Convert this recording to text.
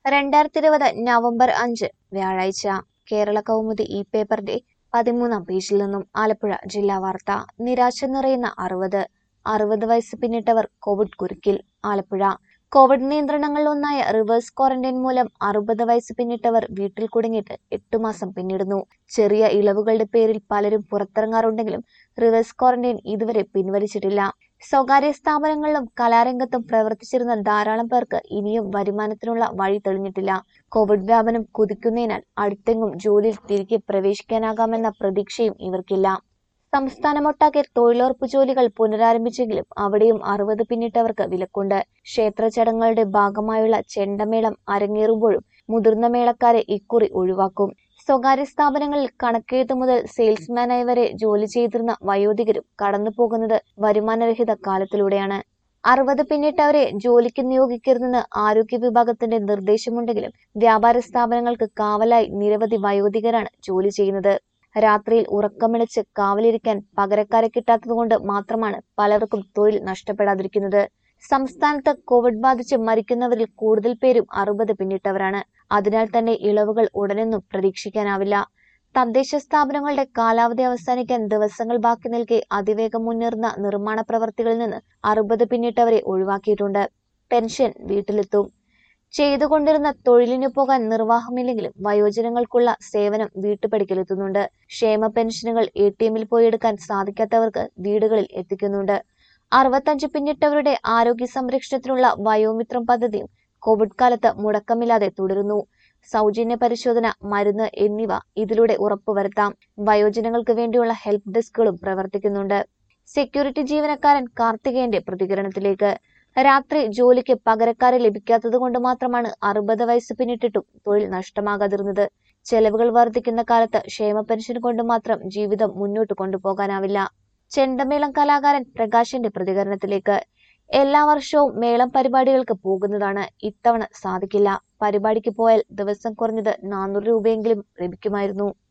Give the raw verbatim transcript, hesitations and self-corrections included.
രണ്ടായിരത്തി ഇരുപത് നവംബർ അഞ്ച് വ്യാഴാഴ്ച കേരള കൗമുദി ഈ പേപ്പറിന്റെ പതിമൂന്നാം പേജിൽ നിന്നും ആലപ്പുഴ ജില്ലാ വാർത്ത. നിരാശ നിറയുന്ന അറുപത് അറുപത് വയസ്സ് പിന്നിട്ടവർ കോവിഡ് കുരുക്കിൽ. ആലപ്പുഴ കോവിഡ് നിയന്ത്രണങ്ങളിൽ ഒന്നായ റിവേഴ്സ് ക്വാറന്റൈൻ മൂലം അറുപത് വയസ്സ് പിന്നിട്ടവർ വീട്ടിൽ കുടുങ്ങിയിട്ട് എട്ടു മാസം പിന്നിടുന്നു. ചെറിയ ഇളവുകളുടെ പേരിൽ പലരും പുറത്തിറങ്ങാറുണ്ടെങ്കിലും റിവേഴ്സ് ക്വാറന്റൈൻ ഇതുവരെ പിൻവലിച്ചിട്ടില്ല. സ്വകാര്യ സ്ഥാപനങ്ങളിലും കലാരംഗത്തും പ്രവർത്തിച്ചിരുന്ന ധാരാളം പേർക്ക് ഇനിയും വരുമാനത്തിനുള്ള വഴി തെളിഞ്ഞിട്ടില്ല. കോവിഡ് വ്യാപനം കുതിക്കുന്നതിനാൽ അടുത്തെങ്ങും ജോലിയിൽ തിരികെ പ്രവേശിക്കാനാകാമെന്ന പ്രതീക്ഷയും ഇവർക്കില്ല. സംസ്ഥാനമൊട്ടാകെ തൊഴിലുറപ്പ് ജോലികൾ പുനരാരംഭിച്ചെങ്കിലും അവിടെയും അറുപത് പിന്നിട്ടവർക്ക് വിലക്കുണ്ട്. ക്ഷേത്ര ചടങ്ങുകളുടെ ഭാഗമായുള്ള ചെണ്ടമേളം അരങ്ങേറുമ്പോഴും മുതിർന്ന മേളക്കാരെ ഇക്കുറി ഒഴിവാക്കും. സ്വകാര്യ സ്ഥാപനങ്ങളിൽ കണക്കെഴുത്ത് മുതൽ സെയിൽസ്മാനായി വരെ ജോലി ചെയ്തിരുന്ന വയോധികരും കടന്നു പോകുന്നത് വരുമാനരഹിത കാലത്തിലൂടെയാണ്. അറുപത് പിന്നിട്ടവരെ ജോലിക്ക് നിയോഗിക്കരുതെന്ന് ആരോഗ്യ വിഭാഗത്തിന്റെ നിർദ്ദേശമുണ്ടെങ്കിലും വ്യാപാര സ്ഥാപനങ്ങൾക്ക് കാവലായി നിരവധി വയോധികരാണ് ജോലി ചെയ്യുന്നത്. രാത്രിയിൽ ഉറക്കമിളച്ച് കാവലിരിക്കാൻ പകരക്കാരെ കിട്ടാത്തതുകൊണ്ട് മാത്രമാണ് പലർക്കും തൊഴിൽ നഷ്ടപ്പെടാതിരിക്കുന്നത്. സംസ്ഥാനത്ത് കോവിഡ് ബാധിച്ച് മരിക്കുന്നവരിൽ കൂടുതൽ പേരും അറുപത് പിന്നിട്ടവരാണ്. അതിനാൽ തന്നെ ഇളവുകൾ ഉടനൊന്നും പ്രതീക്ഷിക്കാനാവില്ല. തദ്ദേശ സ്ഥാപനങ്ങളുടെ കാലാവധി അവസാനിക്കാൻ ദിവസങ്ങൾ ബാക്കി നിൽക്കെ അതിവേഗം മുന്നേറുന്ന നിർമ്മാണ പ്രവർത്തികളിൽ നിന്ന് അറുപത് പിന്നിട്ടവരെ ഒഴിവാക്കിയിട്ടുണ്ട്. പെൻഷൻ വീട്ടിലെത്തും. ചെയ്തുകൊണ്ടിരുന്ന തൊഴിലിനു പോകാൻ നിർവാഹമില്ലെങ്കിലും വയോജനങ്ങൾക്കുള്ള സേവനം വീട്ടുപടിക്കലെത്തുന്നുണ്ട്. ക്ഷേമ പെൻഷനുകൾ എ ടി എമ്മിൽ പോയി എടുക്കാൻ സാധിക്കാത്തവർക്ക് വീടുകളിൽ എത്തിക്കുന്നുണ്ട്. അറുപത്തഞ്ച് പിന്നിട്ടവരുടെ ആരോഗ്യ സംരക്ഷണത്തിനുള്ള വയോമിത്രം പദ്ധതിയും കോവിഡ് കാലത്ത് മുടക്കമില്ലാതെ തുടരുന്നു. സൗജന്യ പരിശോധന, മരുന്ന് എന്നിവ ഇതിലൂടെ ഉറപ്പുവരുത്താം. വയോജനങ്ങൾക്ക് വേണ്ടിയുള്ള ഹെൽപ്പ് ഡെസ്കുകളും പ്രവർത്തിക്കുന്നുണ്ട്. സെക്യൂരിറ്റി ജീവനക്കാരൻ കാർത്തികേയന്റെ പ്രതികരണത്തിലേക്ക്. രാത്രി ജോലിക്ക് പകരക്കാരെ ലഭിക്കാത്തത് കൊണ്ട് മാത്രമാണ് അറുപത് വയസ്സ് പിന്നിട്ടിട്ടും തൊഴിൽ നഷ്ടമാകാതിരുന്നത്. ചെലവുകൾ വർദ്ധിക്കുന്ന കാലത്ത് ക്ഷേമ പെൻഷൻ കൊണ്ട് മാത്രം ജീവിതം മുന്നോട്ട് കൊണ്ടുപോകാനാവില്ല. ചെണ്ടമേളം കലാകാരൻ പ്രകാശിന്റെ പ്രതികരണത്തിലേക്ക്. എല്ലാ വർഷവും മേളം പരിപാടികൾക്ക് പോകുന്നതാണ്. ഇത്തവണ സാധിക്കില്ല. പരിപാടിക്ക് പോയാൽ ദിവസം കുറഞ്ഞത് നാനൂറ് രൂപയെങ്കിലും ലഭിക്കുമായിരുന്നു.